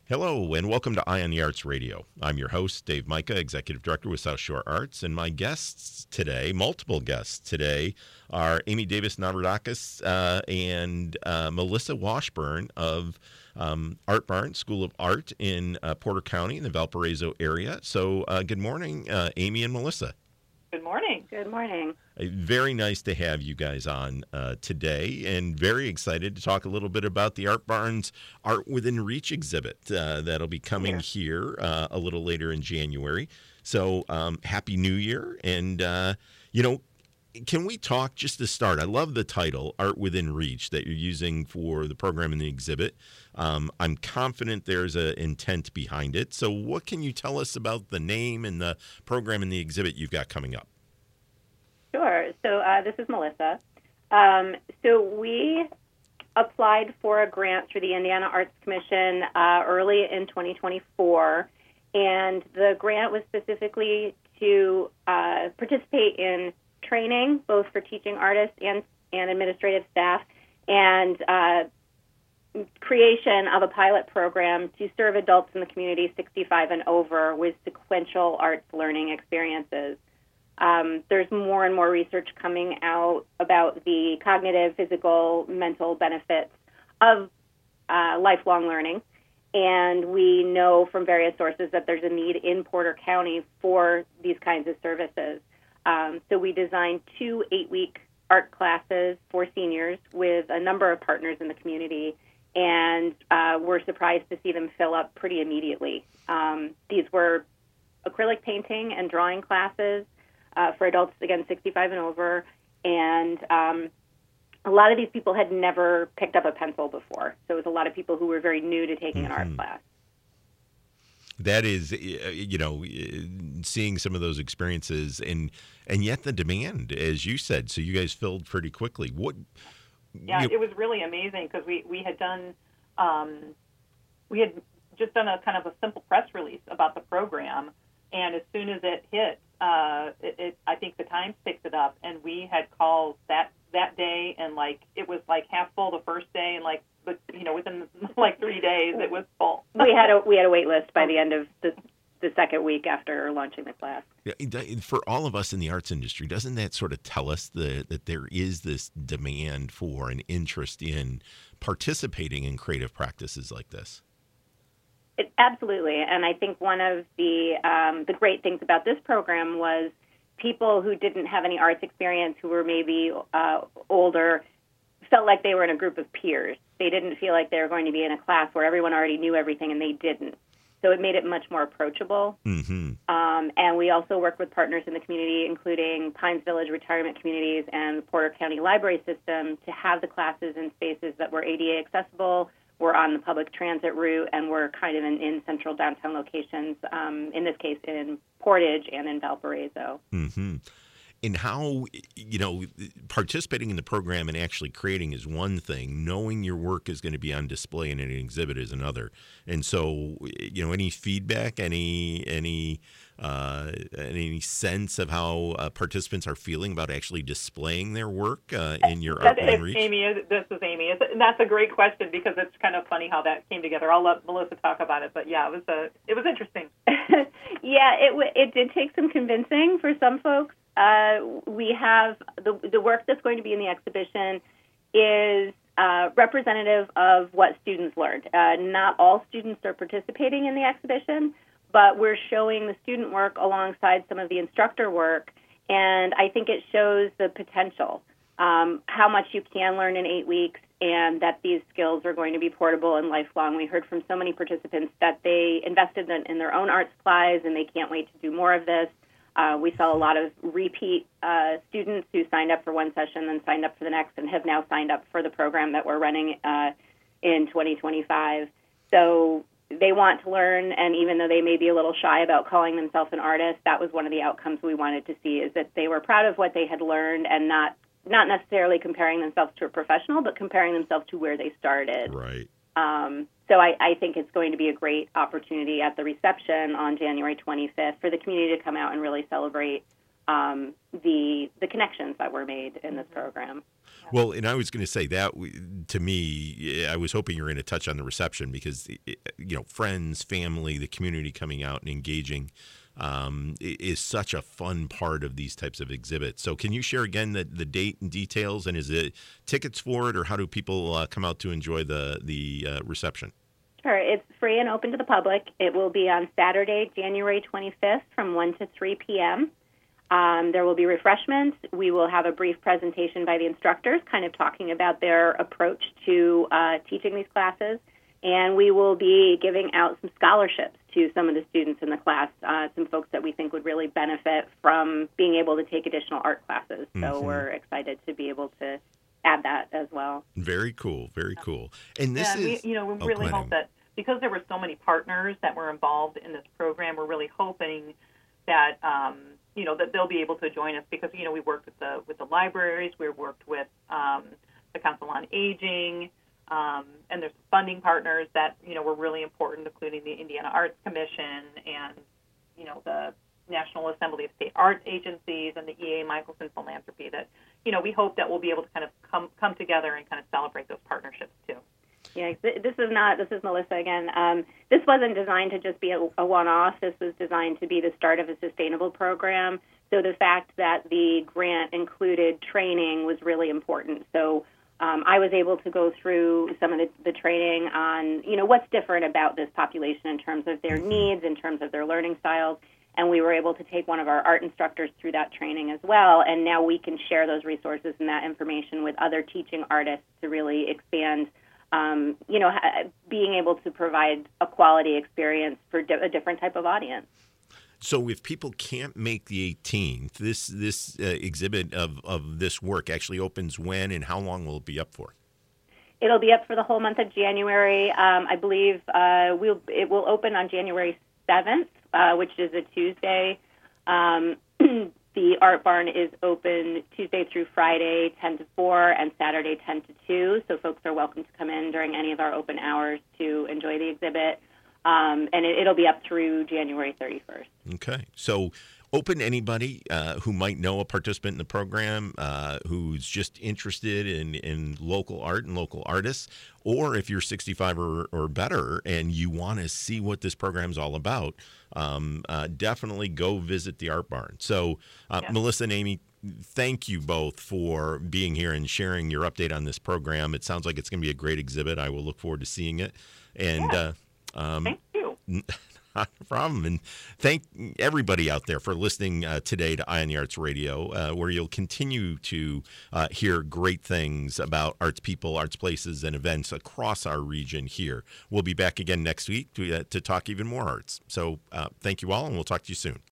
Hello, and welcome to Eye on the Arts Radio. I'm your host, Dave Micah, Executive Director with South Shore Arts, and my guests today, multiple guests today, are Amy Davis Navradakis and Melissa Washburn of Art Barn School of Art in Porter County in the Valparaiso area. So good morning, Amy and Melissa. Good morning. Good morning. Very nice to have you guys on today, and very excited to talk a little bit about the Art Barn's Art Within Reach exhibit that'll be coming here a little later in January. So Happy New Year. And, can we talk just to start? I love the title, Art Within Reach, that you're using for the program and the exhibit. I'm confident there's an intent behind it. So what can you tell us about the name and the program and the exhibit you've got coming up? Sure. So this is Melissa. So we applied for a grant through the Indiana Arts Commission early in 2024, and the grant was specifically to participate in training, both for teaching artists and administrative staff, and creation of a pilot program to serve adults in the community 65 and over with sequential arts learning experiences. There's more and more research coming out about the cognitive, physical, mental benefits of lifelong learning, and we know from various sources that there's a need in Porter County for these kinds of services. So we designed 2 8-week art classes for seniors with a number of partners in the community, and we're surprised to see them fill up pretty immediately. These were acrylic painting and drawing classes for adults, again, 65 and over, and a lot of these people had never picked up a pencil before, so it was a lot of people who were very new to taking an art class. That is, seeing some of those experiences, and yet the demand, as you said, so you guys filled pretty quickly. It was really amazing because we had done, we had just done a kind of a simple press release about the program, and as soon as it hit, I think the Times picked it up, and we had calls that day, and it was half full the first day, and within 3 days it was full. we had a wait list by the end of the second week after launching the class. For all of us in the arts industry, doesn't that sort of tell us that there is this demand for an interest in participating in creative practices like this? Absolutely, and I think one of the great things about this program was people who didn't have any arts experience, who were maybe older, felt like they were in a group of peers. They didn't feel like they were going to be in a class where everyone already knew everything and they didn't. So it made it much more approachable. Mm-hmm. And we also work with partners in the community, including Pines Village Retirement Communities and the Porter County Library System, to have the classes in spaces that were ADA accessible, were on the public transit route, and were kind of in central downtown locations, in this case in Portage and in Valparaiso. Mm-hmm. And how, participating in the program and actually creating is one thing. Knowing your work is going to be on display in an exhibit is another. And so, any feedback, any sense of how participants are feeling about actually displaying their work in your Art Within Reach? This is Amy. And that's a great question because it's kind of funny how that came together. I'll let Melissa talk about it, but yeah, it was interesting. Yeah, it did take some convincing for some folks. We have the work that's going to be in the exhibition is representative of what students learned. Not all students are participating in the exhibition, but we're showing the student work alongside some of the instructor work, and I think it shows the potential, how much you can learn in 8 weeks, and that these skills are going to be portable and lifelong. We heard from so many participants that they invested in their own art supplies, and they can't wait to do more of this. We saw a lot of repeat students who signed up for one session, then signed up for the next, and have now signed up for the program that we're running in 2025. So they want to learn, and even though they may be a little shy about calling themselves an artist, that was one of the outcomes we wanted to see, is that they were proud of what they had learned and not necessarily comparing themselves to a professional, but comparing themselves to where they started. Right. So I think it's going to be a great opportunity at the reception on January 25th for the community to come out and really celebrate the connections that were made in this program. Well, and I was going to say that to me, I was hoping you were going to touch on the reception because, friends, family, the community coming out and engaging is such a fun part of these types of exhibits. So can you share again the date and details, and is it tickets for it, or how do people come out to enjoy the reception? Sure. It's free and open to the public. It will be on Saturday, January 25th from 1 to 3 p.m. There will be refreshments. We will have a brief presentation by the instructors kind of talking about their approach to teaching these classes. And we will be giving out some scholarships to some of the students in the class, some folks that we think would really benefit from being able to take additional art classes. So we're excited to be able to add that as well. Very cool, very cool. And this is... we really hope that because there were so many partners that were involved in this program, we're really hoping that, that they'll be able to join us because, we worked with the libraries, we worked with the Council on Aging, and there's funding partners that, were really important, including the Indiana Arts Commission and, the National Assembly of State Arts Agencies and the E.A. Michelson Philanthropy that, we hope that we'll be able to kind of come together and kind of celebrate those partnerships too. Yeah, this is Melissa again. This wasn't designed to just be a one-off. This was designed to be the start of a sustainable program. So the fact that the grant included training was really important. So I was able to go through some of the training on, what's different about this population in terms of their needs, in terms of their learning styles. And we were able to take one of our art instructors through that training as well. And now we can share those resources and that information with other teaching artists to really expand being able to provide a quality experience for a different type of audience. So if people can't make the 18th, this exhibit of this work actually opens when, and how long will it be up for? It'll be up for the whole month of January. I believe it will open on January 7th, which is a Tuesday. The Art Barn is open Tuesday through Friday, 10 to 4, and Saturday, 10 to 2. So folks are welcome to come in during any of our open hours to enjoy the exhibit. And it'll be up through January 31st. Okay. So open to anybody who might know a participant in the program, who's just interested in local art and local artists, or if you're 65 or better and you want to see what this program's all about, definitely go visit the Art Barn. So, Melissa and Amy, thank you both for being here and sharing your update on this program. It sounds like it's going to be a great exhibit. I will look forward to seeing it. And thank you. Not a problem. And thank everybody out there for listening today to Eye on the Arts Radio, where you'll continue to hear great things about arts people, arts places, and events across our region here. We'll be back again next week to talk even more arts. So thank you all, and we'll talk to you soon.